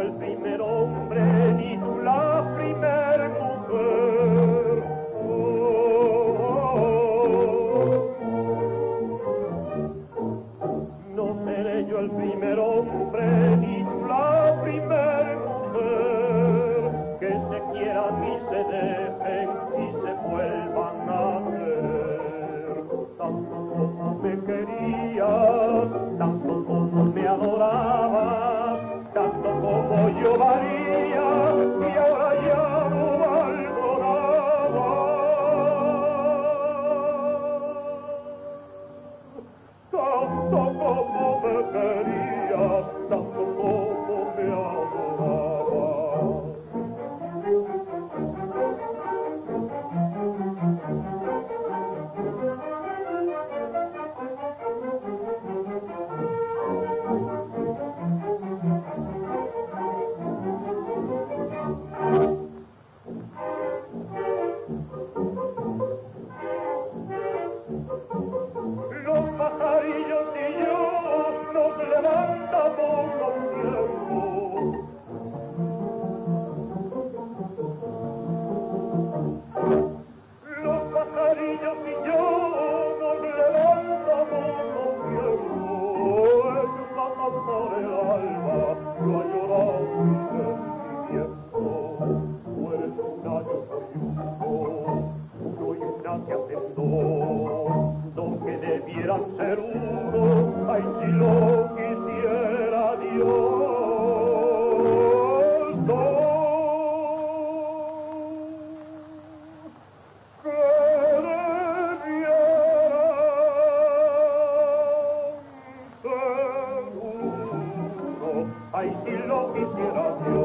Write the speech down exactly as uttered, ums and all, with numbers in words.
el primer hombre, ni tú la primer mujer. Oh, oh, oh. No seré yo el primer hombre, ni tú la primer mujer, que se quieran y se dejen y se vuelvan a ver. Tanto como me querías, tanto como me adorabas, tanto como yo valía, y ahora ya no valgo nada. Tanto como me querías, tanto como me adorabas. Los pajarillos y yo nos levantamos los tiempos. Los pajarillos y yo nos levantamos los tiempos. En casa por el alba, yo a llorar mi sentimiento. Tú eres una, yo soy uno, uno y una que hacen dos. Dos que debieran ser uno, ay, si lo quisiera Dios. Dos que debieran ser uno, ay, si lo quisiera Dios.